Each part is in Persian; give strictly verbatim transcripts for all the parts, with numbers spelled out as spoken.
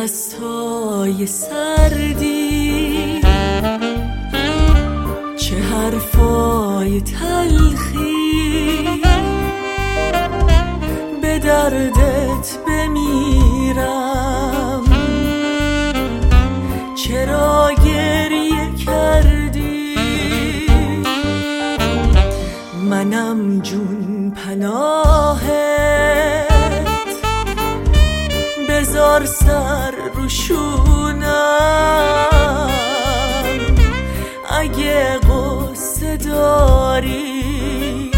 دستای سردی، چه حرفای تلخی، به دردت بمیرم. چرا گریه کردی؟ منم جون پناهت، بذار سر رو شونم. اگه قصه داری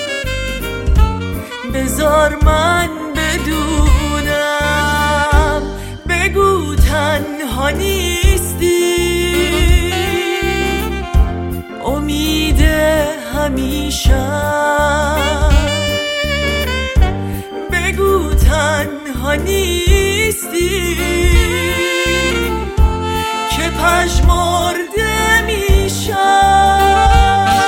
بذار من بدونم. بگو تنها نیستی، امید همیشه. بگو تنها نیستی که پژمرده میشم.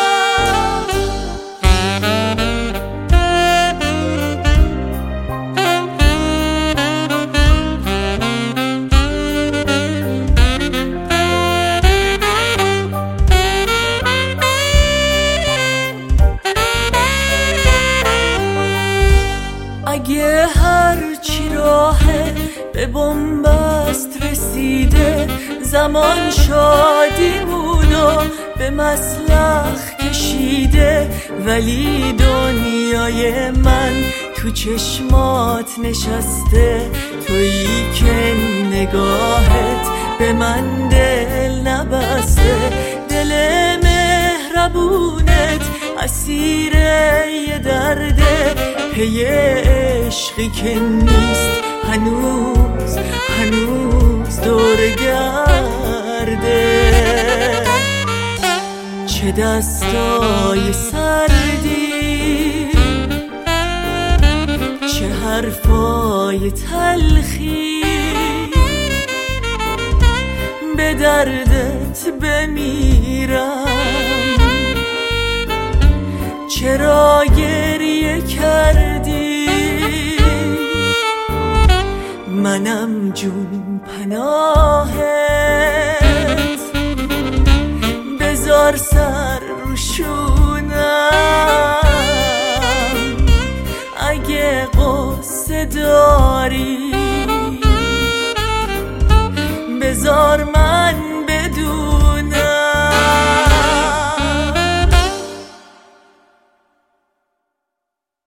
اگه هرچی راهه به بنبست رسیده، زمان شادیمونو به مسلخ کشیده، ولی دنیای من تو چشمات نشسته. تویی که نگاهت به من دل نبسته. دل مهربونت اسیر یه درده، پی عشقی که نیست هنوز هنوز دور گرده. چه دستای سردی، چه حرفای تلخی، به دردت بمیرم. چرا گریه کردی؟ منم جون پناهت، بذار سر رو شونم. اگه قصه داری بذار من